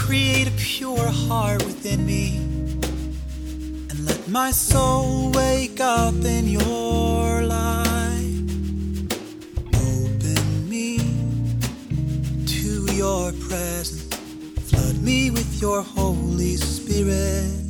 create a pure heart within me, and let my soul wake up in your light. Open me to your presence, flood me with your Holy Spirit.